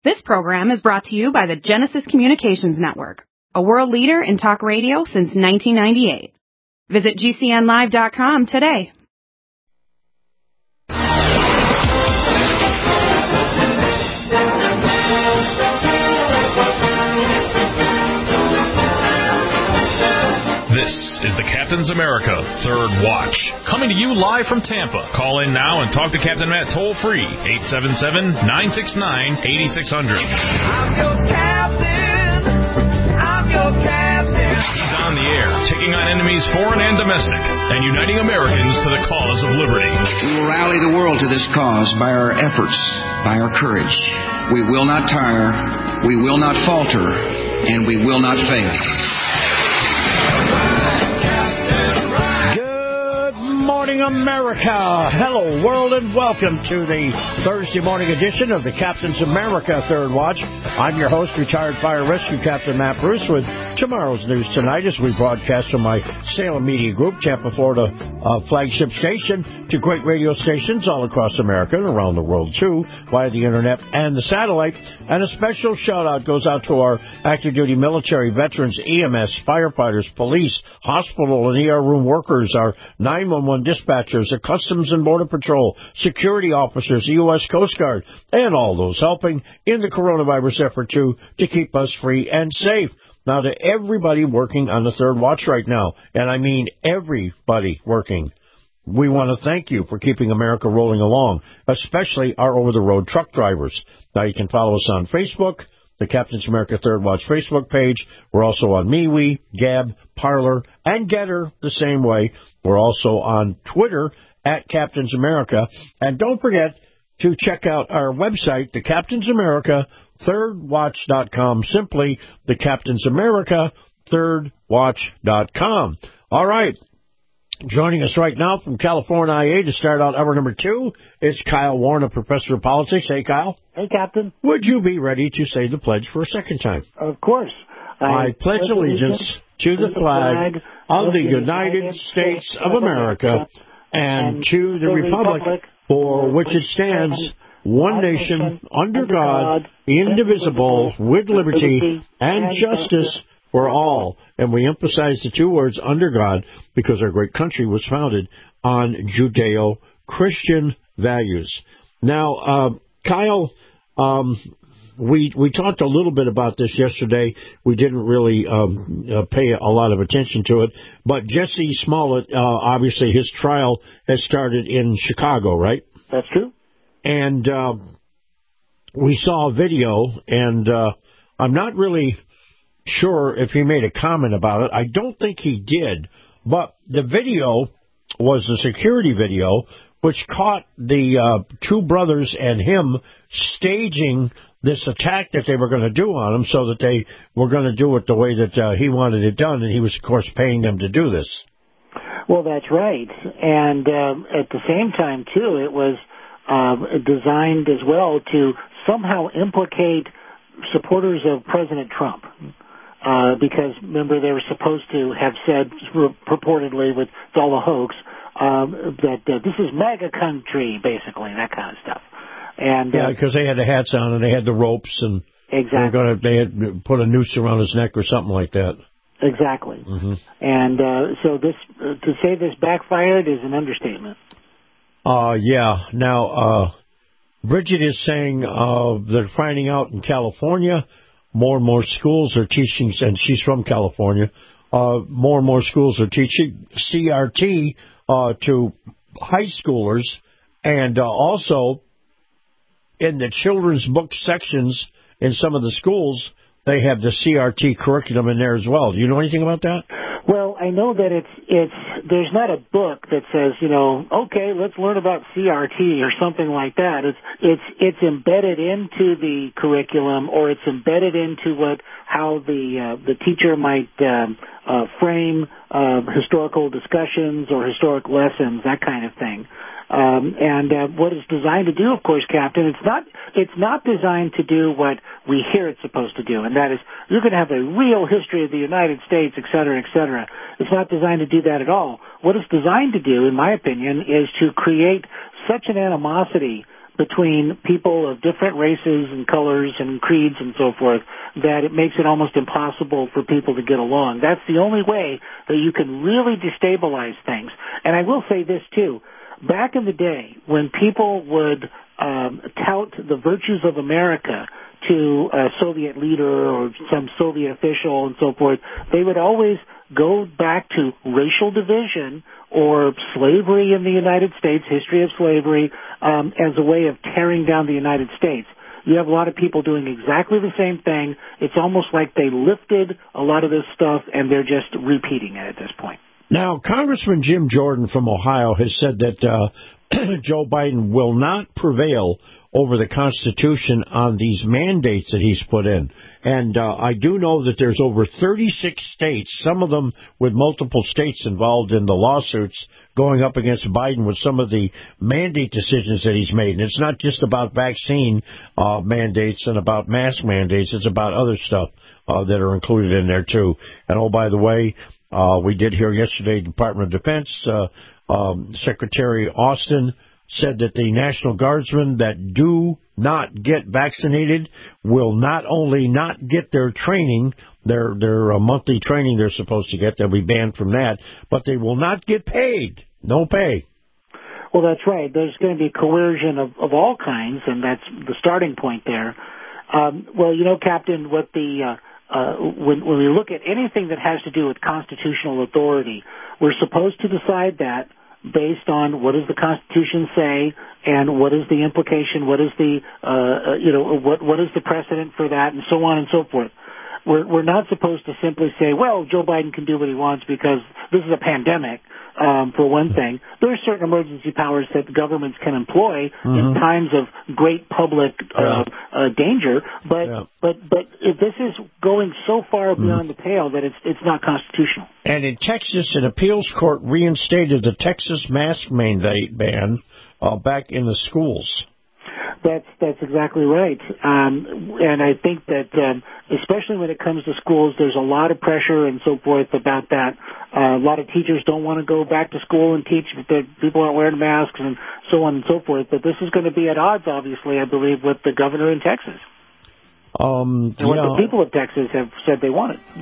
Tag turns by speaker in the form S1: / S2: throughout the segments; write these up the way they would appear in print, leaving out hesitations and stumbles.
S1: This program is brought to you by the Genesis Communications Network, a world leader in talk radio since 1998. Visit GCNlive.com today.
S2: This is the Captain's America Third Watch, coming to you live from Tampa. Call in now and talk to Captain Matt toll-free, 877-969-8600.
S3: I'm your captain. I'm your captain.
S2: He's on the air, taking on enemies foreign and domestic, and uniting Americans to the cause of liberty.
S4: We will rally the world to this cause by our efforts, by our courage. We will not tire, we will not falter, and we will not fail.
S5: Good morning, America. Hello, world, and welcome to the Thursday morning edition of the Captain's America Third Watch. I'm your host, retired fire rescue captain Matt Bruce, with tomorrow's news tonight as we broadcast from my Salem Media Group, Tampa, Florida flagship station, to great radio stations all across America and around the world, too, via the internet and the satellite. And a special shout-out goes out to our active duty military, veterans, EMS, firefighters, police, hospital and ER room workers, our 911 dispatchers, the Customs and Border Patrol, security officers, the U.S. Coast Guard, and all those helping in the coronavirus effort, too, to keep us free and safe. Now, to everybody working on the Third Watch right now, and I mean everybody working, we want to thank you for keeping America rolling along, especially our over-the-road truck drivers. Now, you can follow us on Facebook, the Captain's America Third Watch Facebook page. We're also on MeWe, Gab, Parler, and Getter the same way. We're also on Twitter at Captain's America. And don't forget to check out our website, the Captain's America thirdwatch.com, simply the Captain's America thirdwatch.com. All right. Joining us right now from California IA to start out hour number 2 is Kyle Warren, a professor of politics. Hey, Kyle.
S6: Hey, Captain.
S5: Would you be ready to say the pledge for a second time?
S6: Of course.
S5: I pledge allegiance to the flag of the United States of America and to the republic for which it stands, one nation, under God, indivisible, with liberty and justice for all. And we emphasize the two words, under God, because our great country was founded on Judeo-Christian values. Now, Kyle, we talked a little bit about this yesterday. We didn't really pay a lot of attention to it. But Jesse Smollett, obviously his trial has started in Chicago, right?
S6: That's true.
S5: And we saw a video, and I'm not really sure if he made a comment about it. I don't think he did. But the video was a security video, which caught the two brothers and him staging this attack that they were going to do on him, so that they were going to do it the way that he wanted it done, and he was, of course, paying them to do this.
S6: Well, that's right. And at the same time, too, it was designed as well to somehow implicate supporters of President Trump. Because, remember, they were supposed to have said, purportedly, with all the hoax, that this is MAGA country, basically, that kind of stuff. And
S5: yeah, because they had the hats on and they had the ropes, and
S6: exactly.
S5: they had put a noose around his neck or something like that.
S6: Exactly.
S5: Mm-hmm. And
S6: so this to say this backfired is an understatement.
S5: Yeah. Now, Bridget is saying they're finding out in California more and more schools are teaching, and she's from California, more and more schools are teaching CRT to high schoolers, and also in the children's book sections in some of the schools, they have the CRT curriculum in there as well. Do you know anything about that?
S6: Well, I know that it's there's not a book that says, okay, let's learn about CRT or something like that. It's embedded into the curriculum, or it's embedded into how the teacher might frame historical discussions or historic lessons, that kind of thing. And what it's designed to do, of course, Captain, it's not designed to do what we hear it's supposed to do, and that is you're going to have a real history of the United States, et cetera, et cetera. It's not designed to do that at all. What it's designed to do, in my opinion, is to create such an animosity between people of different races and colors and creeds and so forth that it makes it almost impossible for people to get along. That's the only way that you can really destabilize things. And I will say this, too. Back in the day, when people would tout the virtues of America to a Soviet leader or some Soviet official and so forth, they would always go back to racial division or slavery in the United States, history of slavery, as a way of tearing down the United States. You have a lot of people doing exactly the same thing. It's almost like they lifted a lot of this stuff and they're just repeating it at this point.
S5: Now, Congressman Jim Jordan from Ohio has said that Joe Biden will not prevail over the Constitution on these mandates that he's put in. And I do know that there's over 36 states, some of them with multiple states involved in the lawsuits going up against Biden with some of the mandate decisions that he's made. And it's not just about vaccine mandates and about mask mandates. It's about other stuff that are included in there, too. And, oh, by the way, we did hear yesterday, Department of Defense, Secretary Austin said that the National Guardsmen that do not get vaccinated will not only not get their training, their monthly training they're supposed to get, they'll be banned from that, but they will not get paid. No pay.
S6: Well, that's right. There's going to be coercion of all kinds, and that's the starting point there. Well, you know, Captain, what the when we look at anything that has to do with constitutional authority, we're supposed to decide that based on what does the Constitution say and what is the implication, what is the what is the precedent for that, and so on and so forth. We're not supposed to simply say, well, Joe Biden can do what he wants because this is a pandemic, for one thing. There are certain emergency powers that the governments can employ in times of great public danger, but if this is going so far beyond the pale that it's not constitutional.
S5: And in Texas, an appeals court reinstated the Texas mask mandate ban back in the schools.
S6: That's exactly right. And I think that especially when it comes to schools, there's a lot of pressure and so forth about that. A lot of teachers don't want to go back to school and teach that people aren't wearing masks and so on and so forth. But this is going to be at odds, obviously, I believe, with the governor in Texas. And what the people of Texas have said they want it.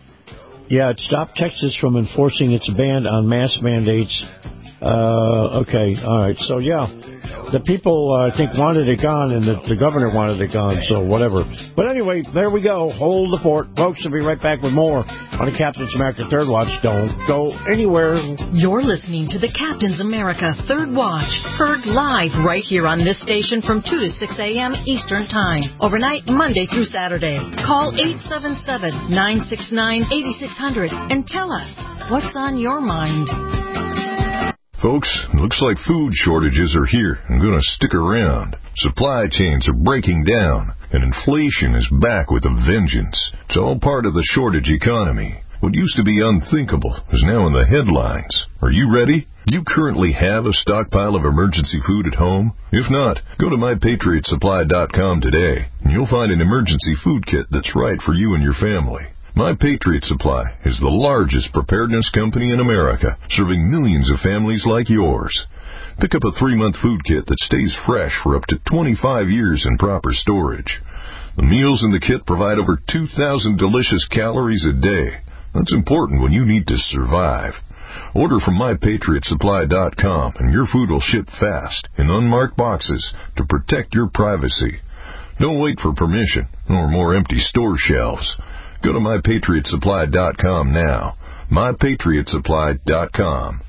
S5: Yeah, it stopped Texas from enforcing its ban on mask mandates. Okay, all right. So, yeah, the people, I think, wanted it gone, and the governor wanted it gone, so whatever. But anyway, there we go. Hold the fort. Folks, we'll be right back with more on the Captain's America Third Watch. Don't go anywhere.
S7: You're listening to the Captain's America Third Watch, heard live right here on this station from 2 to 6 a.m. Eastern Time, overnight Monday through Saturday. Call 877-969-8600 and tell us what's on your mind.
S8: Folks, looks like food shortages are here and going to stick around. Supply chains are breaking down, and inflation is back with a vengeance. It's all part of the shortage economy. What used to be unthinkable is now in the headlines. Are you ready? Do you currently have a stockpile of emergency food at home? If not, go to MyPatriotSupply.com today, and you'll find an emergency food kit that's right for you and your family. My Patriot Supply is the largest preparedness company in America, serving millions of families like yours. Pick up a 3-month food kit that stays fresh for up to 25 years in proper storage. The meals in the kit provide over 2,000 delicious calories a day. That's important when you need to survive. Order from MyPatriotSupply.com and your food will ship fast in unmarked boxes to protect your privacy. Don't wait for permission or more empty store shelves. Go to MyPatriotSupply.com now. MyPatriotSupply.com.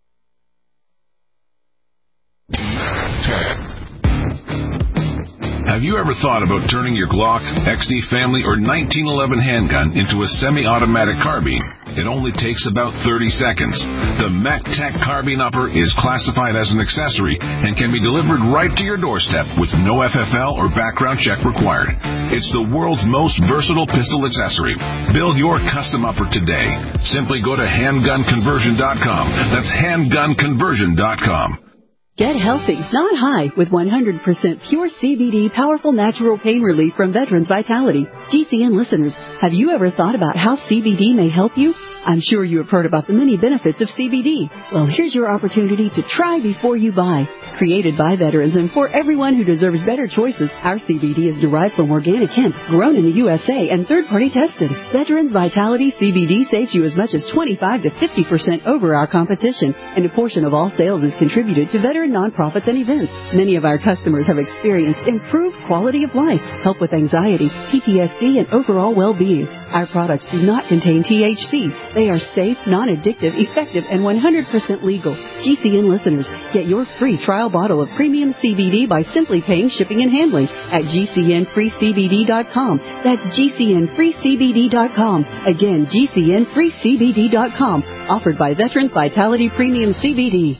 S9: Have you ever thought about turning your Glock, XD Family, or 1911 handgun into a semi-automatic carbine? It only takes about 30 seconds. The MacTac Carbine Upper is classified as an accessory and can be delivered right to your doorstep with no FFL or background check required. It's the world's most versatile pistol accessory. Build your custom upper today. Simply go to handgunconversion.com. That's handgunconversion.com.
S10: Get healthy, not high, with 100% pure CBD powerful natural pain relief from Veterans Vitality. GCN listeners, have you ever thought about how CBD may help you? I'm sure you have heard about the many benefits of CBD. Well, here's your opportunity to try before you buy. Created by veterans and for everyone who deserves better choices, our CBD is derived from organic hemp, grown in the USA and third-party tested. Veterans Vitality CBD saves you as much as 25 to 50% over our competition, and a portion of all sales is contributed to veteran nonprofits and events. Many of our customers have experienced improved quality of life, help with anxiety, PTSD, and overall well-being. Our products do not contain THC. They are safe, non-addictive, effective, and 100% legal. GCN listeners, get your free trial bottle of premium CBD by simply paying shipping and handling at GCNFreeCBD.com. That's GCNFreeCBD.com. Again, GCNFreeCBD.com. Offered by Veterans Vitality Premium CBD.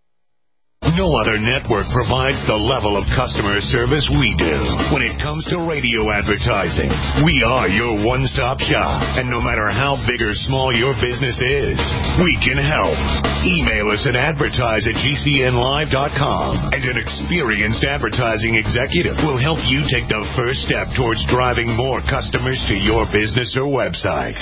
S11: No other network provides the level of customer service we do. When it comes to radio advertising, we are your one-stop shop. And no matter how big or small your business is, we can help. Email us at advertise@gcnlive.com, and an experienced advertising executive will help you take the first step towards driving more customers to your business or website.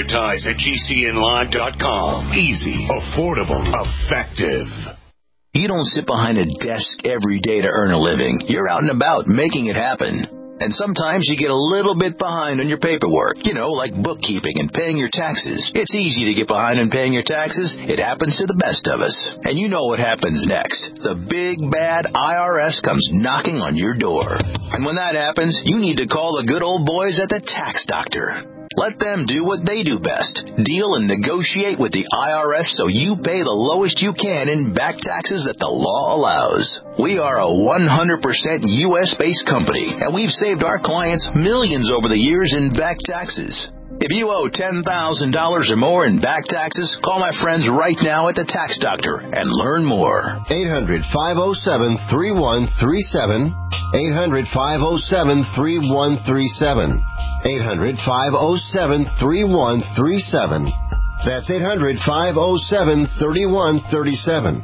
S11: Advertise@gcnlive.com. Easy, affordable, effective.
S12: You don't sit behind a desk every day to earn a living. You're out and about making it happen. And sometimes you get a little bit behind on your paperwork, like bookkeeping and paying your taxes. It's easy to get behind on paying your taxes. It happens to the best of us. And you know what happens next. The big, bad IRS comes knocking on your door. And when that happens, you need to call the good old boys at the Tax Doctor. Let them do what they do best. Deal and negotiate with the IRS so you pay the lowest you can in back taxes that the law allows. We are a 100% U.S.-based company, and we've saved our clients millions over the years in back taxes. If you owe $10,000 or more in back taxes, call my friends right now at the Tax Doctor and learn more.
S13: 800-507-3137. 800-507-3137. 800-507-3137. That's 800-507-3137.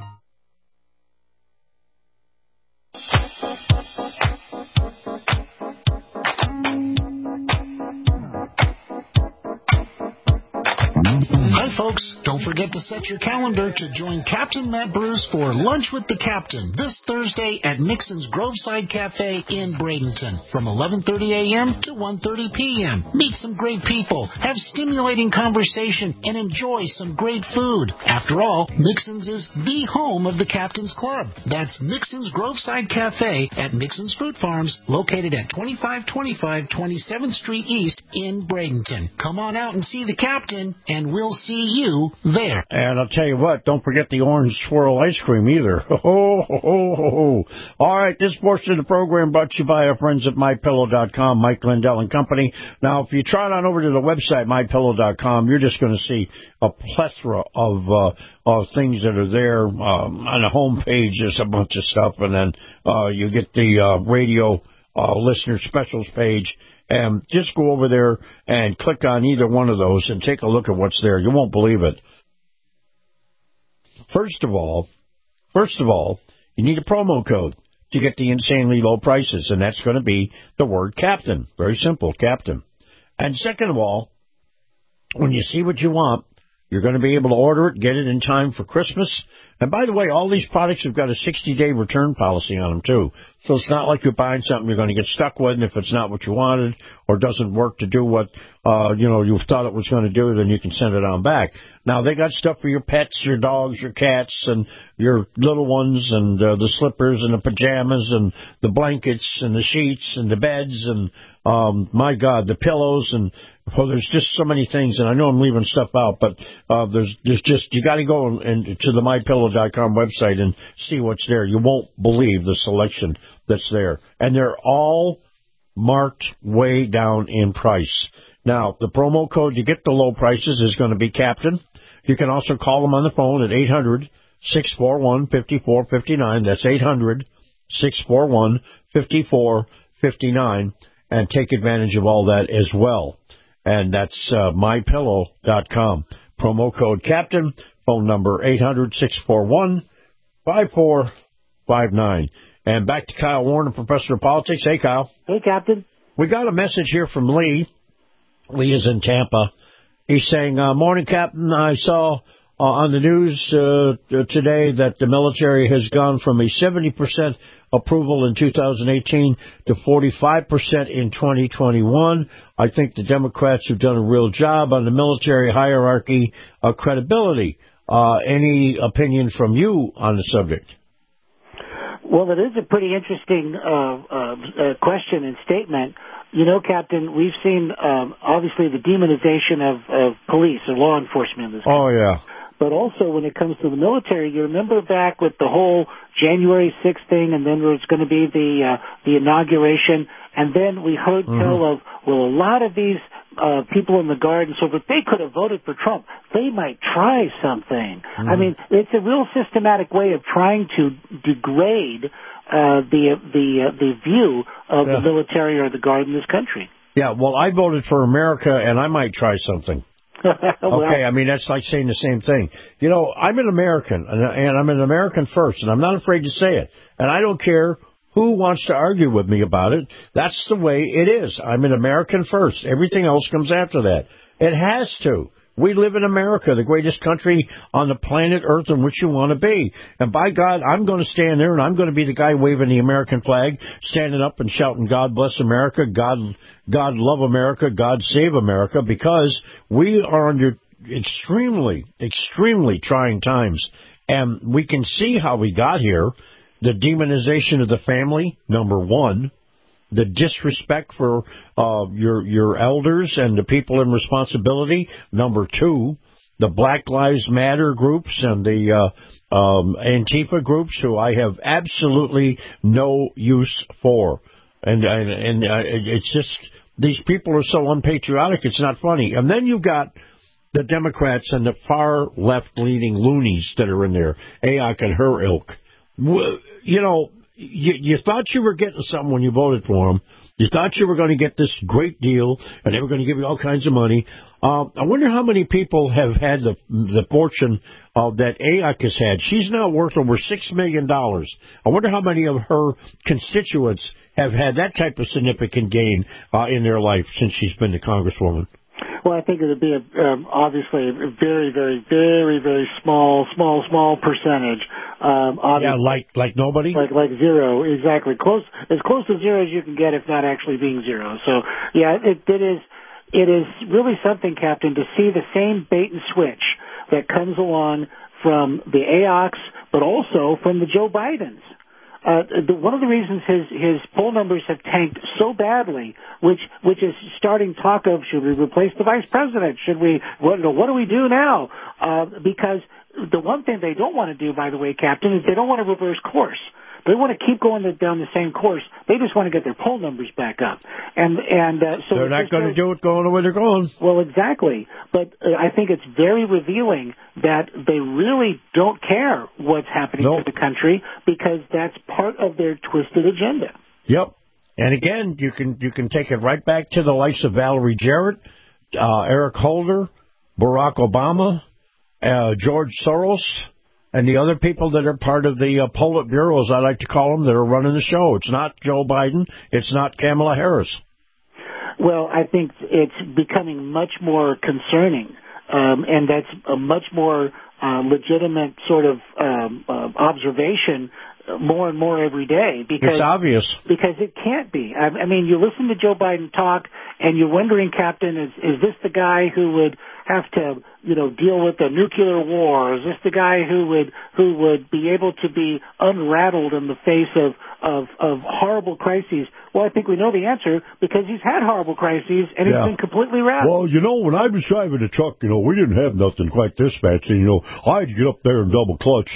S14: Hi, folks. Don't forget to set your calendar to join Captain Matt Bruce for Lunch with the Captain this Thursday at Nixon's Groveside Cafe in Bradenton from 11:30 a.m. to 1:30 p.m. Meet some great people, have stimulating conversation, and enjoy some great food. After all, Nixon's is the home of the Captain's Club. That's Nixon's Groveside Cafe at Nixon's Fruit Farms, located at 2525 27th Street East in Bradenton. Come on out and see the Captain, and we'll see you there.
S5: And I'll tell you what, don't forget the orange swirl ice cream either. All right, this portion of the program brought to you by our friends at MyPillow.com, Mike Lindell and Company. Now, if you trot on over to the website, MyPillow.com, you're just going to see a plethora of things that are there. On the home page, there's a bunch of stuff, and then you get the radio listener specials page. And just go over there and click on either one of those and take a look at what's there. You won't believe it. First of all, you need a promo code to get the insanely low prices, and that's going to be the word Captain. Very simple, Captain. And second of all, when you see what you want, you're going to be able to order it, get it in time for Christmas. And by the way, all these products have got a 60-day return policy on them, too. So it's not like you're buying something you're going to get stuck with, and if it's not what you wanted or doesn't work to do what, you thought it was going to do, then you can send it on back. Now, they got stuff for your pets, your dogs, your cats, and your little ones, and the slippers and the pajamas and the blankets and the sheets and the beds and, my God, the pillows and, there's just so many things, and I know I'm leaving stuff out, but there's just, you got to go to the MyPillow.com website and see what's there. You won't believe the selection that's there. And they're all marked way down in price. Now, the promo code to get the low prices is going to be Captain. You can also call them on the phone at 800-641-5459. That's 800-641-5459, and take advantage of all that as well. And that's MyPillow.com. Promo code Captain. Phone number 800-641-5459. And back to Kyle Warner, Professor of Politics. Hey, Kyle.
S6: Hey, Captain.
S5: We got a message here from Lee. Lee is in Tampa. He's saying, morning, Captain. I saw on the news today that the military has gone from a 70% approval in 2018 to 45% in 2021. I think the Democrats have done a real job on the military hierarchy credibility. Any opinion from you on the subject?
S6: Well, it is a pretty interesting question and statement. You know, Captain, we've seen, obviously, the demonization of police or law enforcement in this country.
S5: Oh, yeah.
S6: But also, when it comes to the military, you remember back with the whole January 6th thing, and then there's going to be the inauguration, and then we heard tell of, well, a lot of these people in the Guard and so forth, they could have voted for Trump. They might try something. I mean, it's a real systematic way of trying to degrade the view of the military or the Guard in this country.
S5: Yeah, well, I voted for America, and I might try something.
S6: Well,
S5: Okay, I mean, that's like saying the same thing. You know, I'm an American, and I'm an American first, and I'm not afraid to say it. And I don't care who wants to argue with me about it. That's the way it is. I'm an American first. Everything else comes after that. It has to. We live in America, the greatest country on the planet Earth in which you want to be. And by God, I'm going to stand there, and I'm going to be the guy waving the American flag, standing up and shouting, God bless America, God love America, God save America, because we are under extremely, extremely trying times. And we can see how we got here. The demonization of the family, number one. The disrespect for your elders and the people in responsibility, number two. The Black Lives Matter groups and the Antifa groups, who I have absolutely no use for. And it's just, these people are so unpatriotic, it's not funny. And then you've got the Democrats and the far left-leaning loonies that are in there, AOC and her ilk. You know, you thought you were getting something when you voted for them. You thought you were going to get this great deal, and they were going to give you all kinds of money. I wonder how many people have had the fortune that AOC has had. She's now worth over $6 million. I wonder how many of her constituents have had that type of significant gain in their life since she's been the Congresswoman.
S6: Well, I think it would be obviously a very, very, very, very small percentage.
S5: Yeah, like nobody?
S6: Like zero, exactly. As close to zero as you can get, if not actually being zero. So, yeah, it is really something, Captain, to see the same bait and switch that comes along from the AOCs, but also from the Joe Bidens. One of the reasons his poll numbers have tanked so badly, which is starting talk of, should we replace the vice president? What do we do now? Because the one thing they don't want to do, by the way, Captain, is they don't want to reverse course. They want to keep going down the same course. They just want to get their poll numbers back up. So
S5: they're not going to do it going the way they're going.
S6: Well, exactly. But I think it's very revealing that they really don't care what's happening to the country, because that's part of their twisted agenda.
S5: Yep. And again, you can take it right back to the likes of Valerie Jarrett, Eric Holder, Barack Obama, George Soros, and the other people that are part of the Politburo, as I like to call them, that are running the show. It's not Joe Biden. It's not Kamala Harris.
S6: Well, I think it's becoming much more concerning, and that's a much more legitimate sort of observation more and more every day. Because
S5: it's obvious.
S6: Because it can't be. I mean, you listen to Joe Biden talk, and you're wondering, Captain, is this the guy who would have to, deal with the nuclear war? Is this the guy who would be able to be unrattled in the face of horrible crises? Well, I think we know the answer, because he's had horrible crises and he's been completely rattled.
S5: Well, when I was driving a truck, we didn't have nothing quite this fancy. I had to get up there and double clutch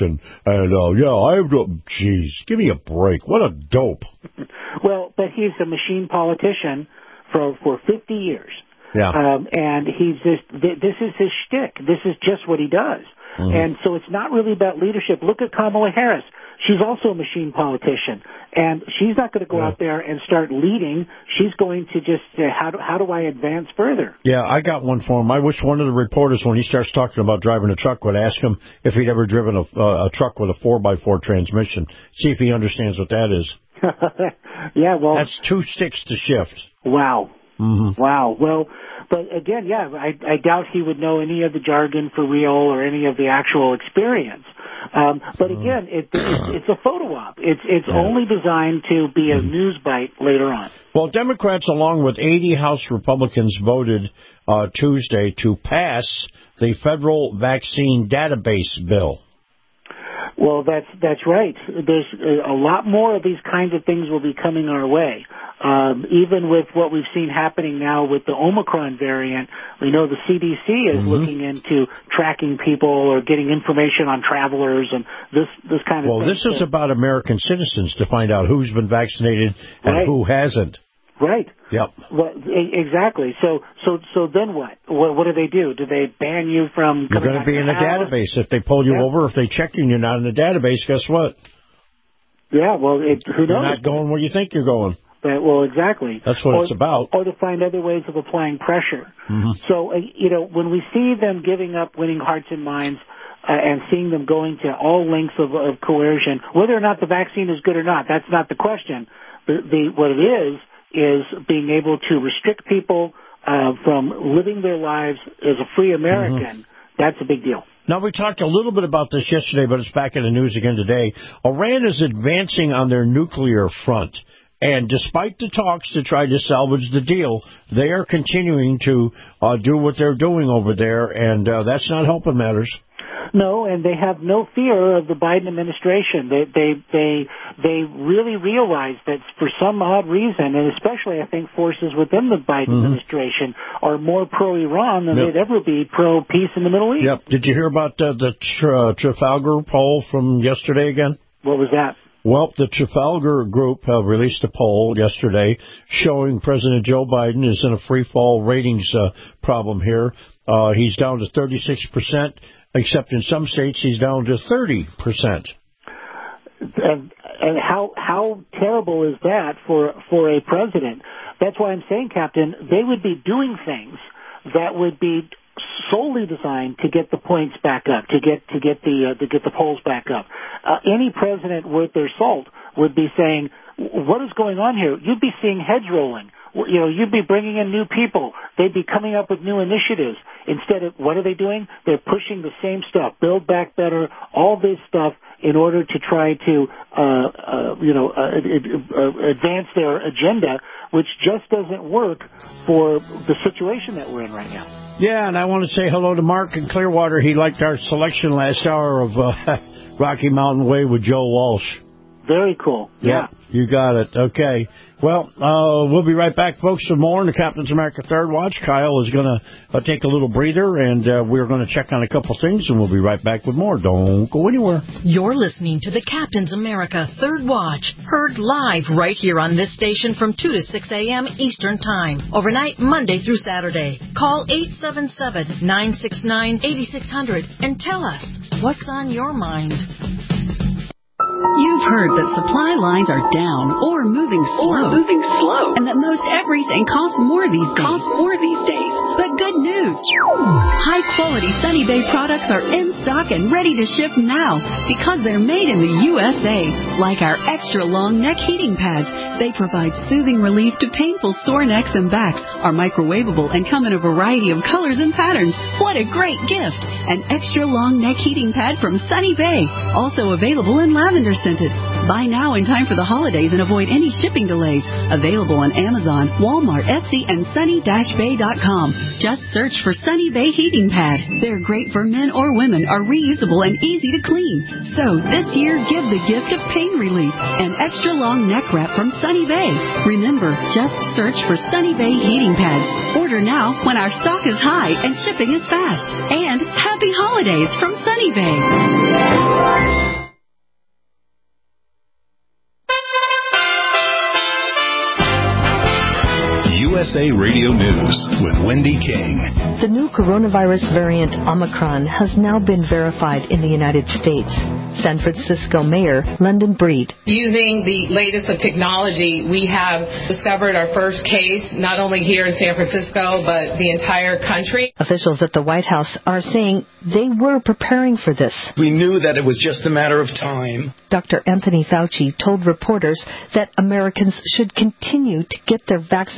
S5: geez, give me a break. What a dope.
S6: Well, but he's a machine politician for 50 years.
S5: Yeah.
S6: And this is his shtick. This is just what he does. Mm-hmm. And so it's not really about leadership. Look at Kamala Harris. She's also a machine politician. And she's not going to go out there and start leading. She's going to just say, how do I advance further? Yeah, I got one for him. I wish one of the reporters, when he starts talking about driving a truck, would ask him if he'd ever driven a truck with a 4x4 transmission. See if he understands what that is. Yeah, well, that's 2 sticks to shift. Wow.
S5: Mm-hmm.
S6: Wow. Well, but again, yeah, I doubt he would know any of the jargon for real or any of the actual experience. But again, it's a photo op. It's only designed to be a news bite later on.
S5: Well, Democrats, along with 80 House Republicans, voted Tuesday to pass the federal vaccine database bill.
S6: Well, that's right. There's a lot more of these kinds of things will be coming our way. Even with what we've seen happening now with the Omicron variant, we know the CDC is looking into tracking people or getting information on travelers and this kind of thing.
S5: Well, this is about American citizens to find out who's been vaccinated and who hasn't.
S6: Right.
S5: Yep.
S6: Well, exactly. So then what? What do they do? Do they ban you from?
S5: You're going to be in the database. If they pull you over, if they check you and you're not in the database, guess what?
S6: Yeah. Well, who knows?
S5: You're not going where you think you're going.
S6: Well, exactly.
S5: That's what it's about.
S6: Or to find other ways of applying pressure.
S5: Mm-hmm.
S6: So, when we see them giving up winning hearts and minds and seeing them going to all lengths of coercion, whether or not the vaccine is good or not, that's not the question. What it is being able to restrict people from living their lives as a free American. Mm-hmm. That's a big deal.
S5: Now, we talked a little bit about this yesterday, but it's back in the news again today. Iran is advancing on their nuclear front. And despite the talks to try to salvage the deal, they are continuing to do what they're doing over there, and that's not helping matters.
S6: No, and they have no fear of the Biden administration. They really realize that for some odd reason, and especially I think forces within the Biden administration are more pro-Iran than they'd ever be pro-peace in the Middle East.
S5: Yep. Did you hear about the Trafalgar poll from yesterday again?
S6: What was that?
S5: Well, the Trafalgar Group released a poll yesterday showing President Joe Biden is in a free-fall ratings problem here. He's down to 36%, except in some states he's down to 30%.
S6: And how terrible is that for a president? That's why I'm saying, Captain, they would be doing things that would be solely designed to get the points back up, to get the polls back up. Any president worth their salt would be saying, "What is going on here?" You'd be seeing heads rolling. You'd be bringing in new people. They'd be coming up with new initiatives. Instead of, what are they doing? They're pushing the same stuff, Build Back Better, all this stuff in order to try to, advance their agenda, which just doesn't work for the situation that we're in right now.
S5: Yeah, and I want to say hello to Mark in Clearwater. He liked our selection last hour of Rocky Mountain Way with Joe Walsh.
S6: Very cool. Yeah.
S5: You got it. Okay. Well, we'll be right back, folks, for more in the Captain's America Third Watch. Kyle is going to take a little breather, and we're going to check on a couple things, and we'll be right back with more. Don't go anywhere.
S7: You're listening to the Captain's America Third Watch, heard live right here on this station from 2 to 6 a.m. Eastern Time, overnight Monday through Saturday. Call 877-969-8600 and tell us what's on your mind.
S10: You've heard that supply lines are down or moving slow. And that most everything costs more these days. But good news. High-quality Sunny Bay products are in stock and ready to ship now because they're made in the USA. Like our extra-long neck heating pads. They provide soothing relief to painful sore necks and backs, are microwavable, and come in a variety of colors and patterns. What a great gift! An extra-long neck heating pad from Sunny Bay. Also available in lavender scented. Buy now in time for the holidays and avoid any shipping delays. Available on Amazon, Walmart, Etsy, and sunny-bay.com. Just search for Sunny Bay Heating Pad. They're great for men or women, are reusable and easy to clean. So this year, give the gift of pain relief. An extra long neck wrap from Sunny Bay. Remember, just search for Sunny Bay Heating Pads. Order now when our stock is high and shipping is fast. And happy holidays from Sunny Bay.
S11: USA Radio News with Wendy King.
S15: The new coronavirus variant Omicron has now been verified in the United States. San Francisco Mayor London Breed.
S16: Using the latest of technology, we have discovered our first case, not only here in San Francisco, but the entire country.
S15: Officials at the White House are saying they were preparing for this.
S17: We knew that it was just a matter of time.
S15: Dr. Anthony Fauci told reporters that Americans should continue to get their vaccinations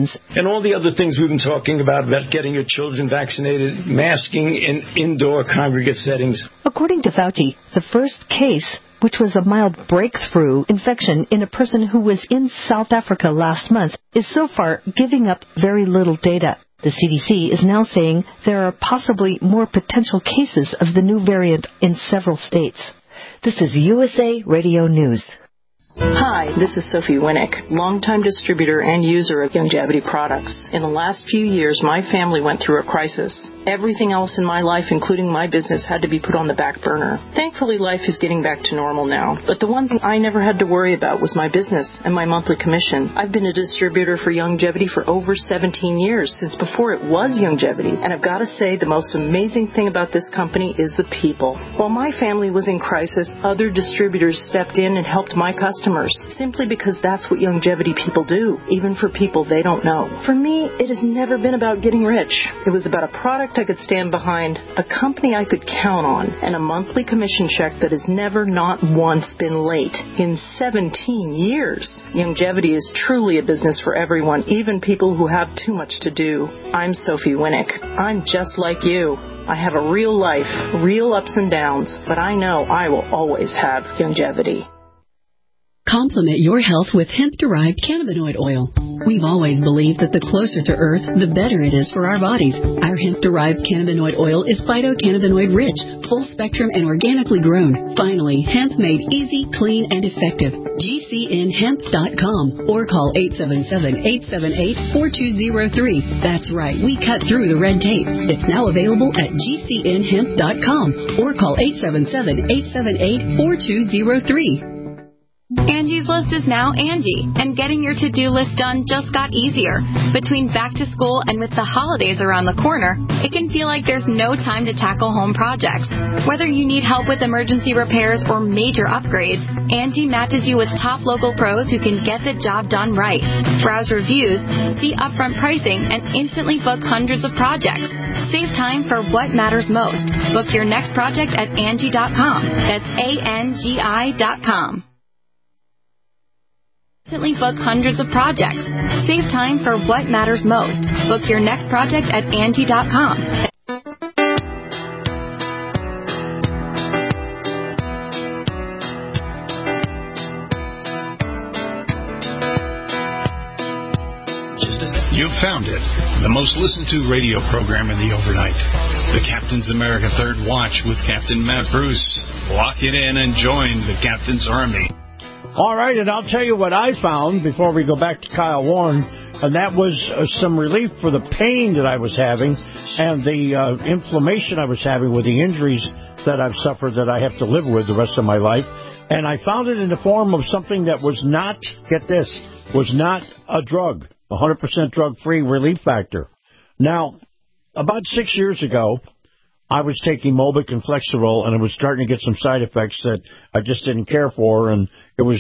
S15: infections.
S17: And all the other things we've been talking about getting your children vaccinated, masking in indoor congregate settings.
S15: According to Fauci, the first case, which was a mild breakthrough infection in a person who was in South Africa last month, is so far giving up very little data. The CDC is now saying there are possibly more potential cases of the new variant in several states. This is USA Radio News.
S18: Hi, this is Sophie Winnick, longtime distributor and user of Youngevity products. In the last few years, my family went through a crisis. Everything else in my life, including my business, had to be put on the back burner. Thankfully, life is getting back to normal now. But the one thing I never had to worry about was my business and my monthly commission. I've been a distributor for Youngevity for over 17 years, since before it was Youngevity. And I've got to say, the most amazing thing about this company is the people. While my family was in crisis, other distributors stepped in and helped my customers, simply because that's what Youngevity people do, even for people they don't know. For me, it has never been about getting rich. It was about a product I could stand behind, a company I could count on, and a monthly commission check that has never, not once, been late in 17 years. Youngevity is truly a business for everyone, even people who have too much to do. I'm Sophie Winnick. I'm just like you. I have a real life, real ups and downs, but I know I will always have Youngevity.
S10: Complement your health with hemp-derived cannabinoid oil. We've always believed that the closer to Earth, the better it is for our bodies. Our hemp-derived cannabinoid oil is phytocannabinoid-rich, full-spectrum, and organically grown. Finally, hemp made easy, clean, and effective. GCNhemp.com or call 877-878-4203. That's right, we cut through the red tape. It's now available at GCNhemp.com or call 877-878-4203.
S19: Angie's List is now Angie, and getting your to-do list done just got easier. Between back to school and with the holidays around the corner, it can feel like there's no time to tackle home projects. Whether you need help with emergency repairs or major upgrades, Angie matches you with top local pros who can get the job done right. Browse reviews, see upfront pricing, and instantly book hundreds of projects. Save time for what matters most. Book your next project at Angie.com. That's ANGI.com. Instantly book hundreds of projects. Save time for what matters most. Book your next project at Angie.com.
S20: You've found it. The most listened to radio program in the overnight. The Captain's America Third Watch with Captain Matt Bruce. Lock it in and join the Captain's Army.
S5: All right, and I'll tell you what I found before we go back to Kyle Warren, and that was some relief for the pain that I was having and the inflammation I was having with the injuries that I've suffered that I have to live with the rest of my life. And I found it in the form of something that was not, get this, was not a drug, 100% drug-free Relief Factor. Now, about 6 years ago, I was taking Mobic and Flexeril, and I was starting to get some side effects that I just didn't care for, and it was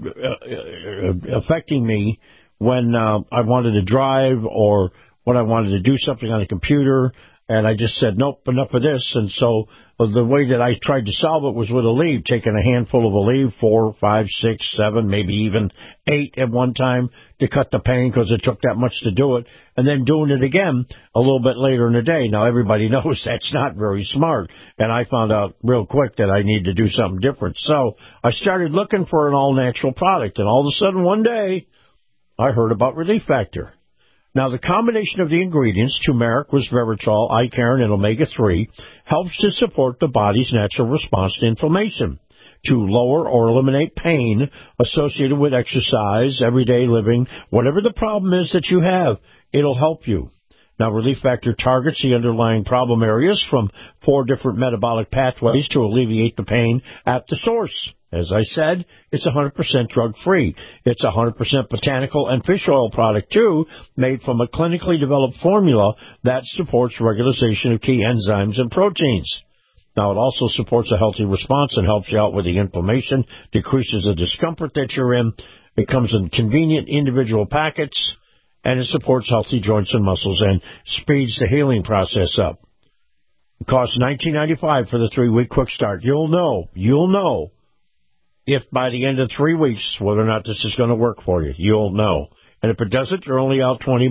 S5: affecting me when I wanted to drive or when I wanted to do something on the computer, and I just said, nope, enough of this. And so the way that I tried to solve it was with Aleve, taking a handful of Aleve, 4, 5, 6, 7, maybe even 8 at one time to cut the pain because it took that much to do it, and then doing it again a little bit later in the day. Now, everybody knows that's not very smart, and I found out real quick that I need to do something different. So I started looking for an all-natural product, and all of a sudden one day I heard about Relief Factor. Now, the combination of the ingredients, turmeric, resveratrol, icaron, and omega-3, helps to support the body's natural response to inflammation, to lower or eliminate pain associated with exercise, everyday living. Whatever the problem is that you have, it'll help you. Now, Relief Factor targets the underlying problem areas from 4 different metabolic pathways to alleviate the pain at the source. As I said, it's 100% drug-free. It's 100% botanical and fish oil product, too, made from a clinically developed formula that supports regularization of key enzymes and proteins. Now, it also supports a healthy response and helps you out with the inflammation, decreases the discomfort that you're in. It comes in convenient individual packets, and it supports healthy joints and muscles and speeds the healing process up. It costs $19.95 for the 3-week quick start. You'll know if by the end of 3 weeks whether or not this is going to work for you. You'll know. And if it doesn't, you're only out $20.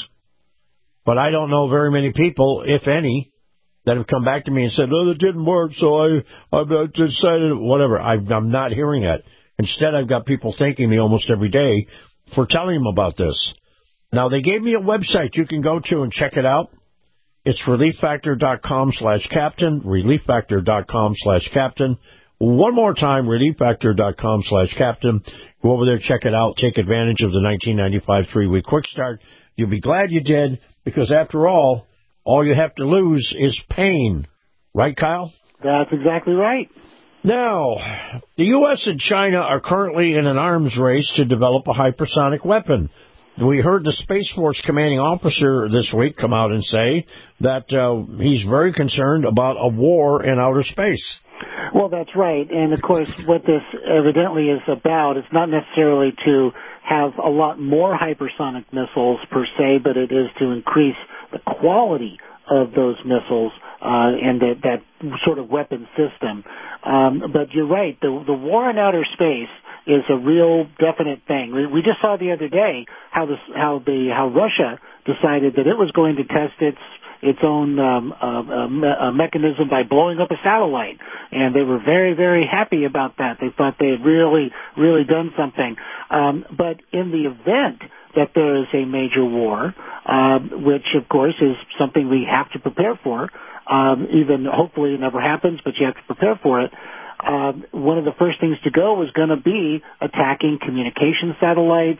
S5: But I don't know very many people, if any, that have come back to me and said, "Oh, that didn't work, so I decided," whatever. I'm not hearing that. Instead, I've got people thanking me almost every day for telling them about this. Now, they gave me a website you can go to and check it out. It's relieffactor.com/captain, relieffactor.com/captain. One more time, relieffactor.com/captain. Go over there, check it out, take advantage of the 1995 3-week quick start. You'll be glad you did, because after all you have to lose is pain. Right, Kyle?
S6: That's exactly right.
S5: Now, the U.S. and China are currently in an arms race to develop a hypersonic weapon. We heard the Space Force commanding officer this week come out and say that he's very concerned about a war in outer space.
S6: Well, that's right. And, of course, what this evidently is about, it's not necessarily to have a lot more hypersonic missiles per se, but it is to increase the quality of those missiles and that sort of weapon system. But you're right. The war in outer space is a real definite thing. We just saw the other day how Russia decided that it was going to test its own mechanism by blowing up a satellite, and they were very, very happy about that. They thought they had really, really done something. But in the event that there is a major war, which of course is something we have to prepare for, even hopefully it never happens, but you have to prepare for it. One of the first things to go was going to be attacking communication satellites,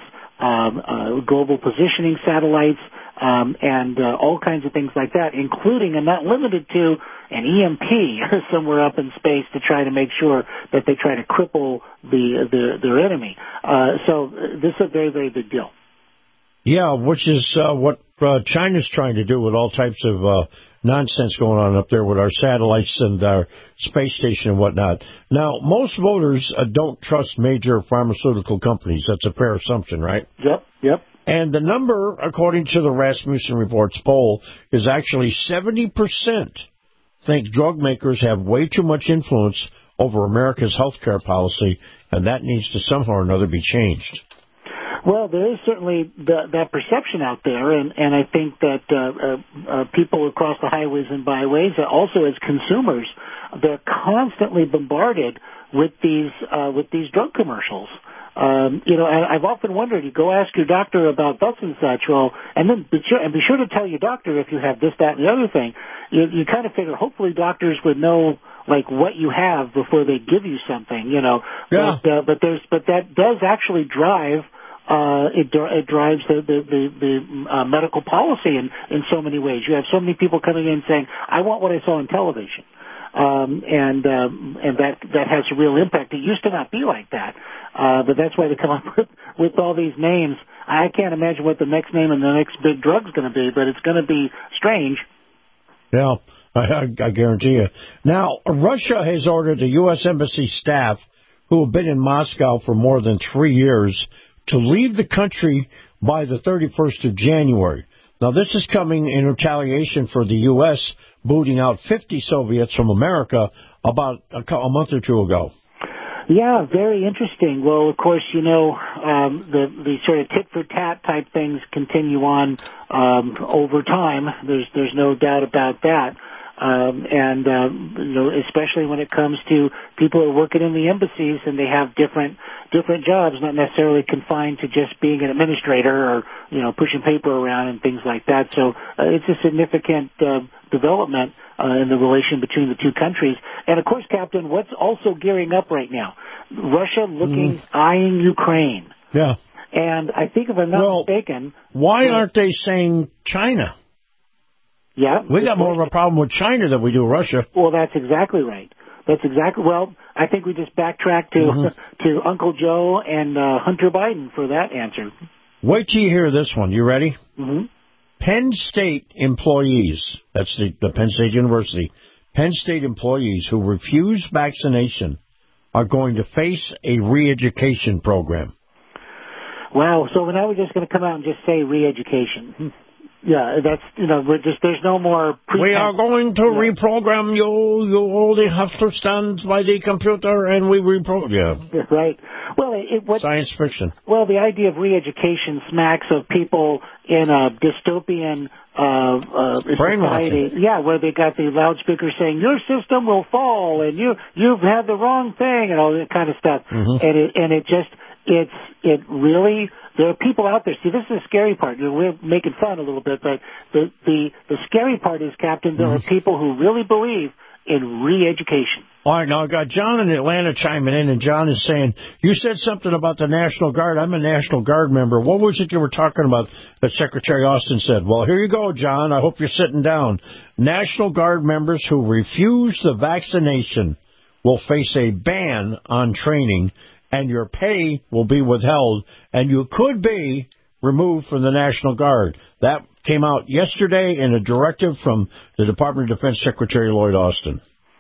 S6: global positioning satellites, and all kinds of things like that, including and not limited to an EMP somewhere up in space to try to make sure that they try to cripple their enemy. So this is a very, very big deal.
S5: Yeah, which is what China's trying to do with all types of nonsense going on up there with our satellites and our space station and whatnot. Now, most voters don't trust major pharmaceutical companies. That's a fair assumption, right?
S6: Yep.
S5: And the number, according to the Rasmussen Reports poll, is actually 70% think drug makers have way too much influence over America's health care policy, and that needs to somehow or another be changed.
S6: Well, there is certainly that perception out there, and I think that people across the highways and byways, also as consumers, they're constantly bombarded with these drug commercials. I've often wondered, you go ask your doctor about such and such, and then be sure to tell your doctor if you have this, that, and the other thing. You kind of figure, hopefully doctors would know like what you have before they give you something, Yeah. But that does actually drive. It drives the medical policy in so many ways. You have so many people coming in saying, "I want what I saw on television," and that has a real impact. It used to not be like that, but that's why they come up with all these names. I can't imagine what the next name and the next big drug's going to be, but it's going to be strange.
S5: Yeah, I guarantee you. Now, Russia has ordered the U.S. Embassy staff who have been in Moscow for more than 3 years to leave the country by the 31st of January. Now, this is coming in retaliation for the U.S. booting out 50 Soviets from America about a month or two ago.
S6: Yeah, very interesting. Well, of course, the sort of tit-for-tat type things continue on over time. There's no doubt about that. Especially when it comes to people who are working in the embassies and they have different jobs, not necessarily confined to just being an administrator or, pushing paper around and things like that. So it's a significant development in the relation between the two countries. And of course, Captain, what's also gearing up right now? Russia eyeing Ukraine.
S5: Yeah.
S6: And I think if I'm not mistaken...
S5: Why aren't they saying China?
S6: Yeah.
S5: We got more of a problem with China than we do Russia.
S6: Well, that's exactly right. Well, I think we just backtrack to Uncle Joe and Hunter Biden for that answer.
S5: Wait till you hear this one. You ready?
S6: Mm-hmm.
S5: Penn State employees, that's the Penn State University, Penn State employees who refuse vaccination are going to face a re-education program.
S6: Wow. So now we're just going to come out and just say re-education. Yeah, that's, we're just, there's no more pretense.
S5: We are going to reprogram you. You only have to stand by the computer and we reprogram. Yeah.
S6: Right. Well,
S5: science fiction.
S6: Well, the idea of re-education smacks of people in a dystopian society. Yeah, where they got the loudspeaker saying, your system will fall and you've had the wrong thing and all that kind of stuff. Mm-hmm. It really, there are people out there. See, this is the scary part. We're making fun a little bit, but the scary part is, Captain, there are people who really believe in re-education.
S5: All right, now I got John in Atlanta chiming in, and John is saying, you said something about the National Guard. I'm a National Guard member. What was it you were talking about that Secretary Austin said? Well, here you go, John. I hope you're sitting down. National Guard members who refuse the vaccination will face a ban on training, and your pay will be withheld, and you could be removed from the National Guard. That came out yesterday in a directive from the Department of Defense Secretary Lloyd Austin.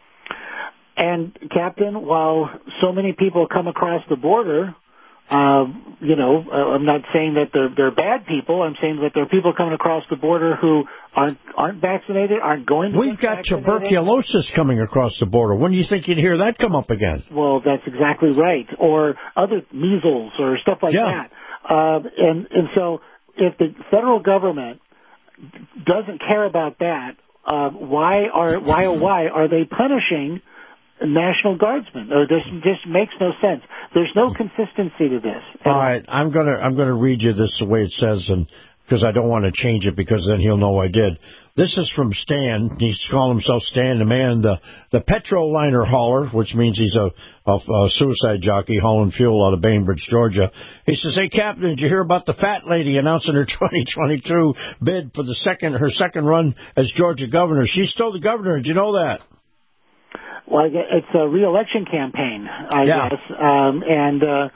S6: And, Captain, while so many people come across the border, I'm not saying that they're bad people. I'm saying that there are people coming across the border who aren't vaccinated, aren't going to
S5: We've got vaccinated. Tuberculosis coming across the border. When do you think you'd hear that come up again?
S6: Well, that's exactly right. Or other measles or stuff like that. And so if the federal government doesn't care about that, why are they punishing National Guardsmen? Or this just makes no sense. There's no consistency to this.
S5: All right, I'm gonna read you this the way it says, and because I don't want to change it, because then he'll know I did. This is from Stan. He's calling himself Stan, the man, the petroliner hauler, which means he's a suicide jockey hauling fuel out of Bainbridge, Georgia. He says, "Hey, Captain, did you hear about the fat lady announcing her 2022 bid for her second run as Georgia governor? She's still the governor. Did you know that?"
S6: Well, it's a re-election campaign, I guess.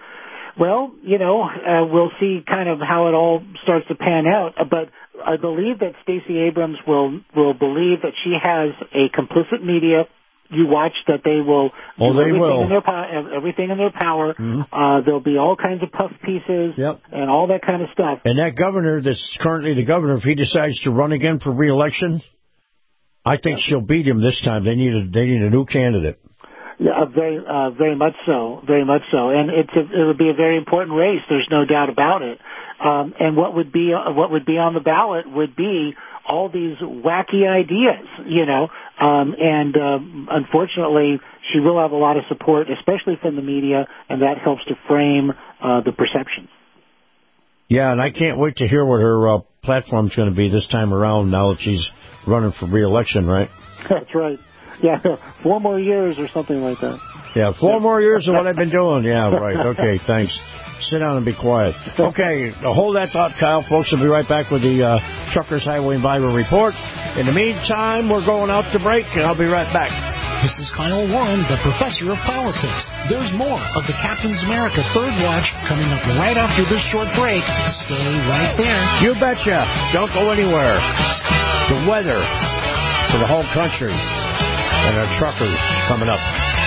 S6: We'll see kind of how it all starts to pan out. But I believe that Stacey Abrams will believe that she has a complicit media. You watch that they will everything in their power. Mm-hmm. There'll be all kinds of puff pieces and all that kind of stuff.
S5: And that governor that's currently the governor, if he decides to run again for re-election, I think she'll beat him this time. They need a new candidate.
S6: Yeah, very much so, and it would be a very important race. There's no doubt about it. And what would be on the ballot would be all these wacky ideas, and unfortunately, she will have a lot of support, especially from the media, and that helps to frame the perception.
S5: Yeah, and I can't wait to hear what her platform's going to be this time around. Now that she's running for re-election, right?
S6: That's right. Yeah, 4 more years or something like that.
S5: Yeah, 4 more years of what I've been doing. Yeah, right. Okay, thanks. Sit down and be quiet. Okay, hold that thought, Kyle. Folks, we'll be right back with the Truckers Highway and Byway Report. In the meantime, we're going out to break, and I'll be right back.
S14: This is Kyle Warren, the professor of politics. There's more of the Captain's America Third Watch coming up right after this short break. Stay right there.
S5: You betcha. Don't go anywhere. The weather for the whole country and our truckers coming up.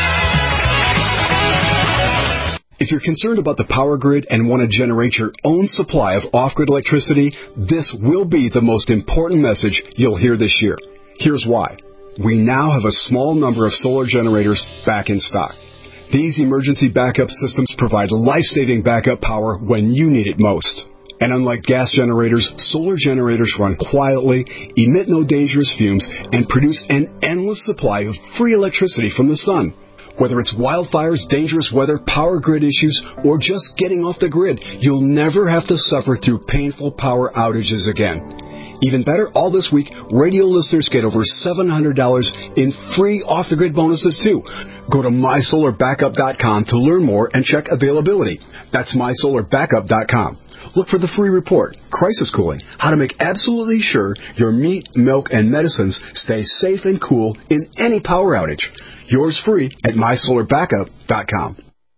S21: If you're concerned about the power grid and want to generate your own supply of off-grid electricity, this will be the most important message you'll hear this year. Here's why. We now have a small number of solar generators back in stock. These emergency backup systems provide life-saving backup power when you need it most. And unlike gas generators, solar generators run quietly, emit no dangerous fumes, and produce an endless supply of free electricity from the sun. Whether it's wildfires, dangerous weather, power grid issues, or just getting off the grid, you'll never have to suffer through painful power outages again. Even better, all this week, radio listeners get over $700 in free off-the-grid bonuses, too. Go to mysolarbackup.com to learn more and check availability. That's mysolarbackup.com. Look for the free report, Crisis Cooling, how to make absolutely sure your meat, milk, and medicines stay safe and cool in any power outage. Yours free at mysolarbackup.com.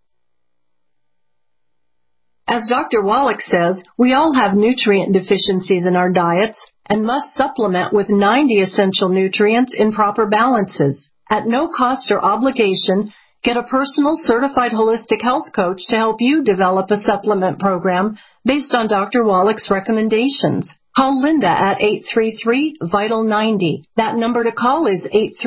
S18: As Dr. Wallach says, we all have nutrient deficiencies in our diets and must supplement with 90 essential nutrients in proper balances. At no cost or obligation, get a personal certified holistic health coach to help you develop a supplement program based on Dr. Wallach's recommendations.
S1: Call Linda at 833-VITAL-90. That number to call is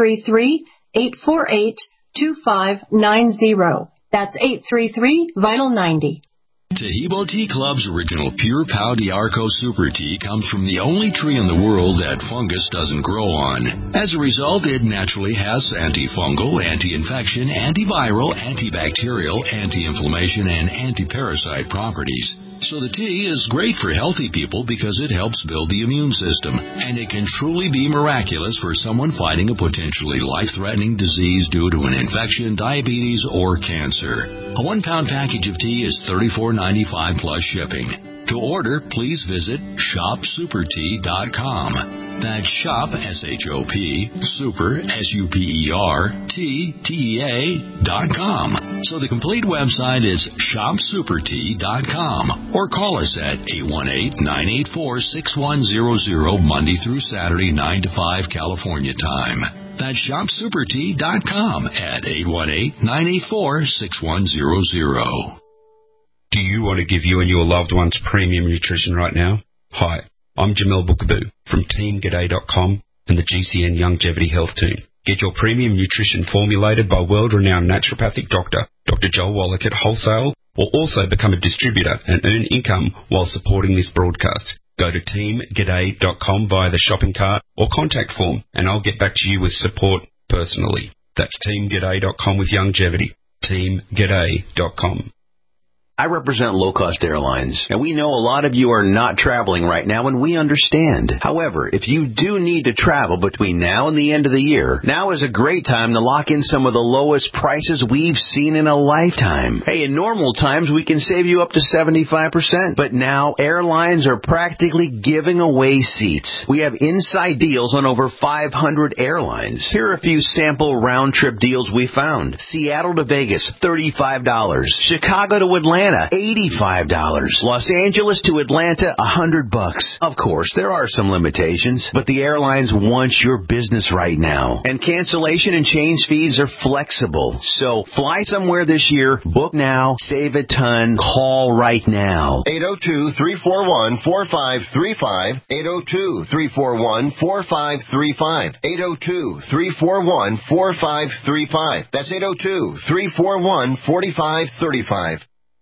S1: 833-848-2590. That's 833-VITAL-90.
S22: Tahibo Tea Club's original Pure Pau d'Arco Super Tea comes from the only tree in the world that fungus doesn't grow on. As a result, it naturally has antifungal, anti-infection, antiviral, antibacterial, anti-inflammation, and anti-parasite properties. So the tea is great for healthy people because it helps build the immune system, and it can truly be miraculous for someone fighting a potentially life-threatening disease due to an infection, diabetes, or cancer. A 1-pound package of tea is $34.95 plus shipping. To order, please visit shopsupertea.com. That's shop, S-H-O-P, super, S-U-P-E-R, T-T-E-A.com. So the complete website is shopsupertea.com. Or call us at 818-984-6100 Monday through Saturday, 9 to 5 California time. That's shopsupertea.com at 818-984-6100.
S23: Do you want to give you and your loved ones premium nutrition right now? Hi, I'm Jamel Bookaboo from TeamGaday.com and the GCN Longevity Health Team. Get your premium nutrition formulated by world-renowned naturopathic doctor, Dr. Joel Wallach at Wholesale, or also become a distributor and earn income while supporting this broadcast. Go to TeamGaday.com via the shopping cart or contact form, and I'll get back to you with support personally. That's TeamGaday.com with longevity. TeamGaday.com.
S24: I represent low-cost airlines, and we know a lot of you are not traveling right now, and we understand. However, if you do need to travel between now and the end of the year, now is a great time to lock in some of the lowest prices we've seen in a lifetime. Hey, in normal times, we can save you up to 75%, but now airlines are practically giving away seats. We have inside deals on over 500 airlines. Here are a few sample round-trip deals we found. Seattle to Vegas, $35. Chicago to Atlanta, $85. Los Angeles to Atlanta, $100. Of course, there are some limitations, but the airlines want your business right now. And cancellation and change fees are flexible. So fly somewhere this year, book now, save a ton, call right now.
S13: 802-341-4535. 802-341-4535. 802-341-4535. That's 802-341-4535.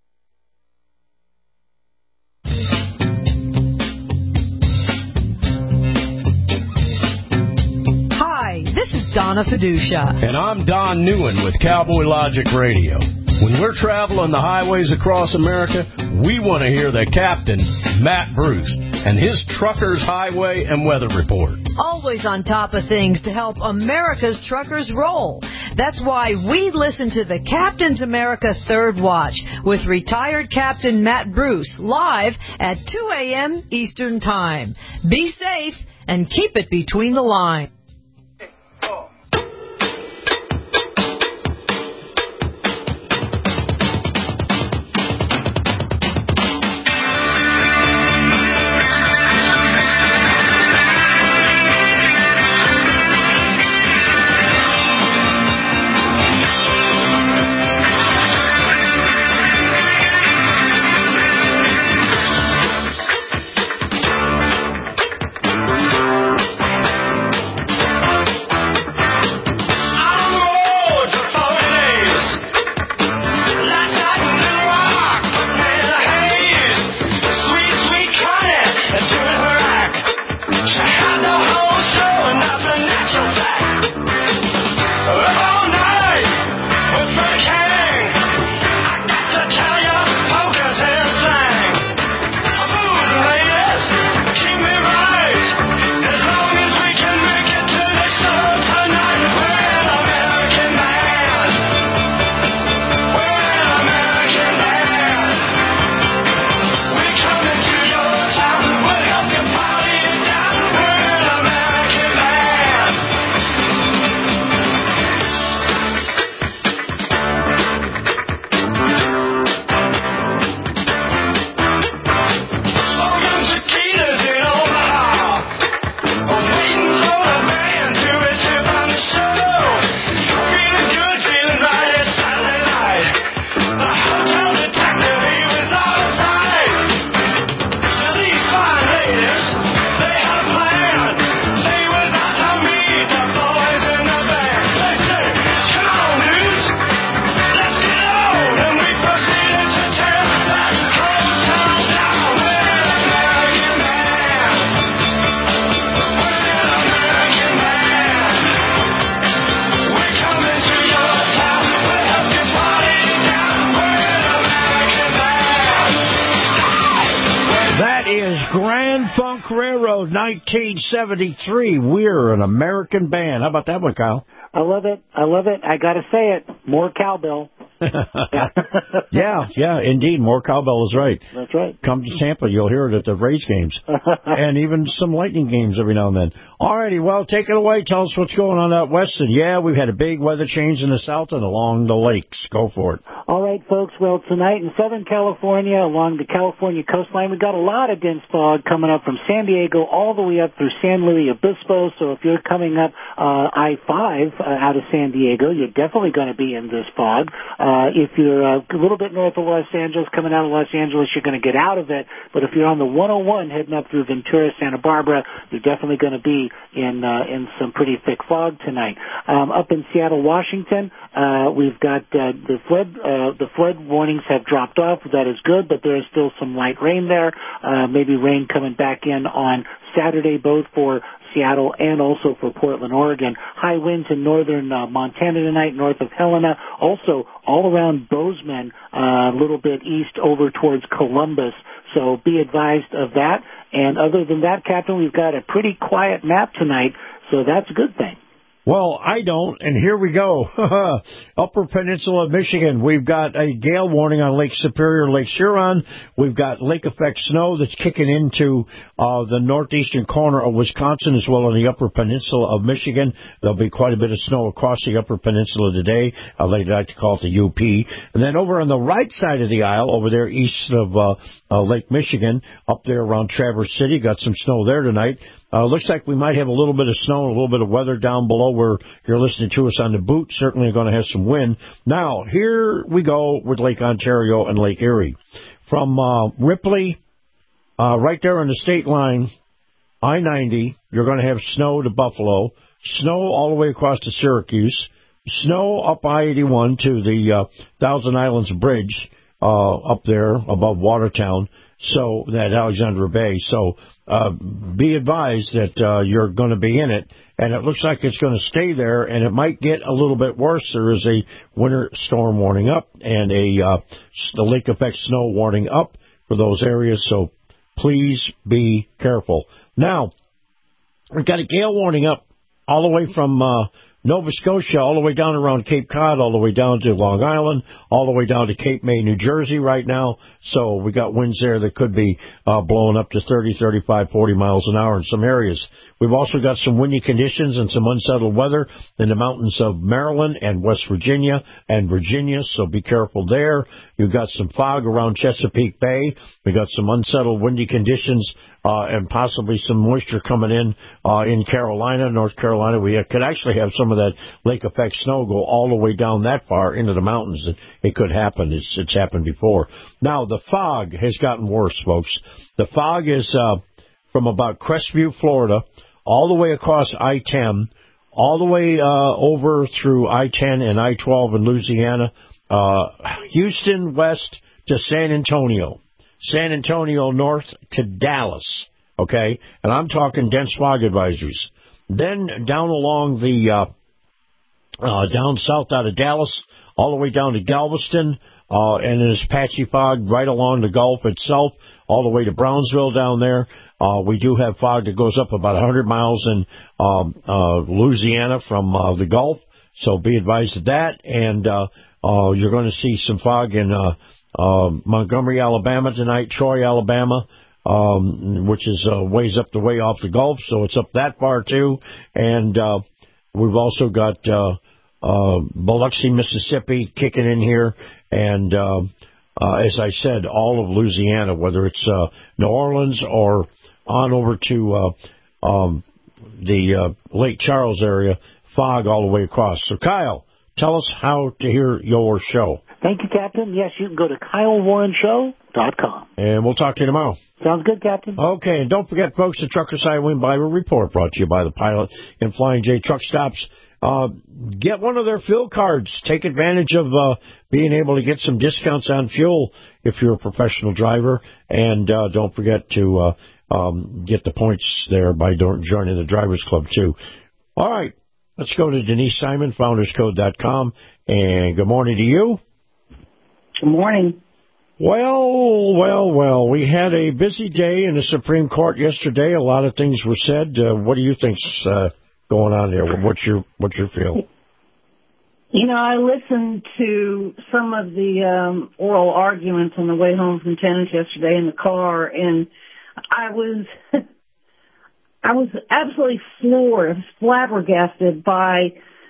S25: This is Donna Fiducia.
S5: And I'm Don Newen with Cowboy Logic Radio. When we're traveling the highways across America, we want to hear the captain, Matt Bruce, and his Truckers Highway and Weather Report.
S25: Always on top of things to help America's truckers roll. That's why we listen to the Captain's America Third Watch with retired Captain Matt Bruce live at 2 a.m. Eastern Time. Be safe and keep it between the lines.
S5: Grand Funk Railroad, 1973. We're an American band. How about that one, Kyle?
S6: I love it. I got to say it. More cowbell.
S5: Yeah, indeed. More cowbell is right.
S6: That's right.
S5: Come to Tampa, you'll hear it at the Rays games. And even some Lightning games every now and then. All righty, well, take it away. Tell us what's going on out west. And yeah, we've had a big weather change in the south and along the lakes. Go for it.
S6: All right, folks. Well, tonight in Southern California, along the California coastline, we've got a lot of dense fog coming up from San Diego all the way up through San Luis Obispo. So if you're coming up I-5 out of San Diego, you're definitely going to be in this fog. If you're a little bit north of Los Angeles, coming out of Los Angeles, you're going to get out of it. But if you're on the 101 heading up through Ventura, Santa Barbara, you're definitely going to be in some pretty thick fog tonight. Up in Seattle, Washington, we've got the flood warnings have dropped off. That is good, but there is still some light rain there. Maybe rain coming back in on Saturday, both for Seattle and also for Portland, Oregon. High winds in northern Montana tonight, north of Helena. Also, all around Bozeman, a little bit east over towards Columbus. So be advised of that. And other than that, Captain, we've got a pretty quiet map tonight, so that's a good thing.
S5: Well, I don't, and here we go. Upper Peninsula of Michigan, we've got a gale warning on Lake Superior, Lake Huron. We've got lake effect snow that's kicking into the northeastern corner of Wisconsin as well on the Upper Peninsula of Michigan. There'll be quite a bit of snow across the Upper Peninsula today. I like to call it the UP. And then over on the right side of the aisle, over there east of Lake Michigan, up there around Traverse City, got some snow there tonight. Looks like we might have a little bit of snow and a little bit of weather down below where you're listening to us on the boot. Certainly going to have some wind. Now, here we go with Lake Ontario and Lake Erie. From Ripley, right there on the state line, I-90, you're going to have snow to Buffalo, snow all the way across to Syracuse, snow up I-81 to the Thousand Islands Bridge up there above Watertown, so that Alexandra Bay. So be advised that you're going to be in it, and it looks like it's going to stay there, and it might get a little bit worse. There is a winter storm warning up and a lake effect snow warning up for those areas, so please be careful. Now, we've got a gale warning up all the way from Nova Scotia, all the way down around Cape Cod, all the way down to Long Island, all the way down to Cape May, New Jersey right now. So we got winds there that could be blowing up to 30, 35, 40 miles an hour in some areas. We've also got some windy conditions and some unsettled weather in the mountains of Maryland and West Virginia and Virginia, so be careful there. You've got some fog around Chesapeake Bay. We've got some unsettled windy conditions and possibly some moisture coming in Carolina, North Carolina. We could actually have some of that lake effect snow go all the way down that far into the mountains. It could happen. It's happened before. Now, the fog has gotten worse, folks. The fog is from about Crestview, Florida, all the way across I-10, all the way over through I-10 and I-12 in Louisiana, Houston west to San Antonio north to Dallas, okay? And I'm talking dense fog advisories. Then down along the, down south out of Dallas, all the way down to Galveston, and there's patchy fog right along the Gulf itself, all the way to Brownsville down there. We do have fog that goes up about 100 miles in Louisiana from the Gulf, so be advised of that. And you're going to see some fog in Montgomery, Alabama tonight, Troy, Alabama, which is ways up the way off the Gulf, so it's up that far too. And we've also got Biloxi, Mississippi kicking in here, and as I said, all of Louisiana, whether it's New Orleans or on over to the Lake Charles area, fog all the way across. So, Kyle, tell us how to hear your show.
S6: Thank you, Captain. Yes, you can go to KyleWarrenShow.com.
S5: And we'll talk to you tomorrow.
S6: Sounds good, Captain.
S5: Okay, and don't forget, folks, the Trucker Sidewind Bible Report brought to you by the Pilot and Flying J Truck Stops. Get one of their fuel cards. Take advantage of being able to get some discounts on fuel if you're a professional driver. And don't forget to get the points there by joining the Drivers Club, too. All right, let's go to Denise Simon, founderscode.com. And good morning to you.
S2: Good morning.
S5: Well. We had a busy day in the Supreme Court yesterday. A lot of things were said. What do you think's going on there? What's your feel?
S2: You know, I listened to some of the oral arguments on the way home from tennis yesterday in the car, and I was absolutely flabbergasted by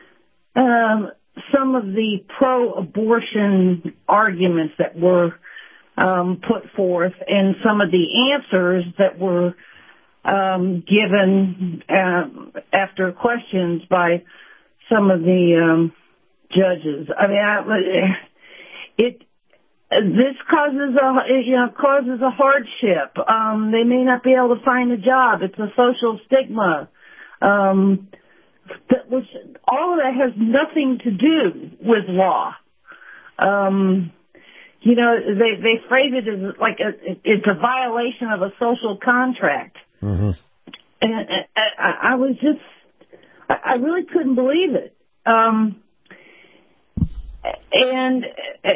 S2: some of the pro-abortion arguments that were put forth and some of the answers that were given after questions by some of the judges. I mean, this causes a hardship. They may not be able to find a job. It's a social stigma. Which all of that has nothing to do with law. You know, they phrase it as like it's a violation of a social contract. Mm-hmm. And I was just, I really couldn't believe it. And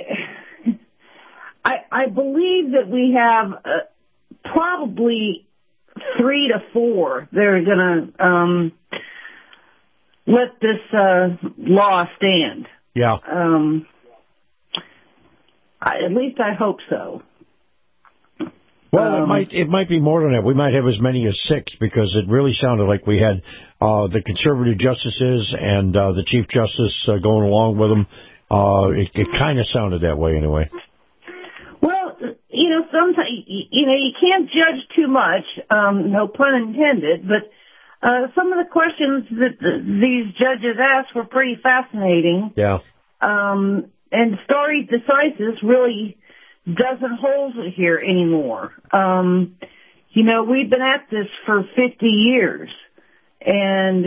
S2: I believe that we have probably 3 to 4 that are going to let this law stand.
S5: Yeah.
S2: At least I hope so.
S5: Well, it might be more than that. We might have as many as 6 because it really sounded like we had the conservative justices and the Chief Justice going along with them. It kind of sounded that way anyway.
S2: Well, you know, sometimes you can't judge too much. No pun intended, but some of the questions that these judges asked were pretty fascinating.
S5: Yeah.
S2: And stare decisis really doesn't hold here anymore. You know, we've been at this for 50 years, and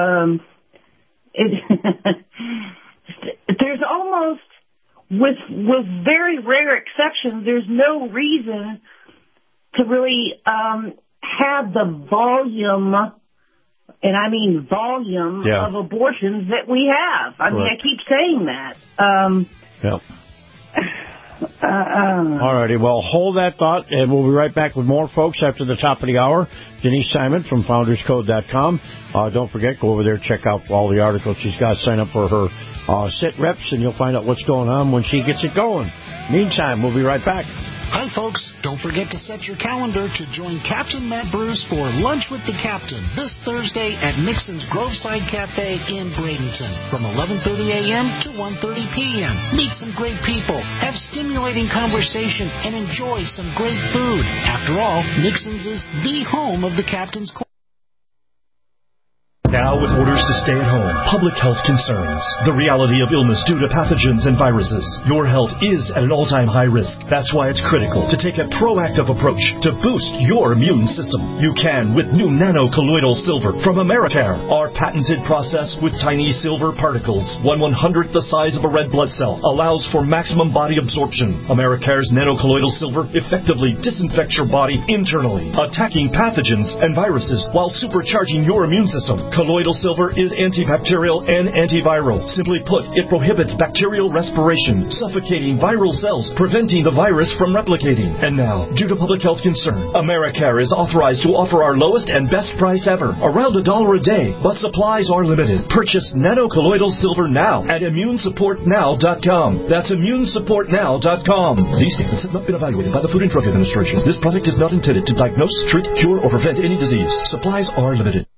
S2: there's almost, with very rare exceptions, there's no reason to really have the volume, and I mean volume, of abortions that we have. I mean, I keep saying that.
S5: Yep. All righty. Well, hold that thought, and we'll be right back with more, folks, after the top of the hour. Denise Simon from FoundersCode.com. Don't forget, go over there, check out all the articles she's got. Sign up for her sit reps, and you'll find out what's going on when she gets it going. Meantime, we'll be right back.
S14: Hi, folks. Don't forget to set your calendar to join Captain Matt Bruce for Lunch with the Captain this Thursday at Nixon's Groveside Cafe in Bradenton from 11:30 a.m. to 1:30 p.m. Meet some great people, have stimulating conversation, and enjoy some great food. After all, Nixon's is the home of the Captain's Club.
S3: Now with orders to stay at home, public health concerns, the reality of illness due to pathogens and viruses, your health is at an all-time high risk. That's why it's critical to take a proactive approach to boost your immune system. You can with new nano-colloidal silver from Americare. Our patented process with tiny silver particles, 1/100th the size of a red blood cell, allows for maximum body absorption. Americare's nano-colloidal silver effectively disinfects your body internally, attacking pathogens and viruses while supercharging your immune system. Colloidal silver is antibacterial and antiviral. Simply put, it prohibits bacterial respiration, suffocating viral cells, preventing the virus from replicating. And now, due to public health concern, Americare is authorized to offer our lowest and best price ever, around $1 a day, but supplies are limited. Purchase nano-colloidal silver now at ImmuneSupportNow.com. That's ImmuneSupportNow.com. These statements have not been evaluated by the Food and Drug Administration. This product is not intended to diagnose, treat, cure, or prevent any disease. Supplies are limited.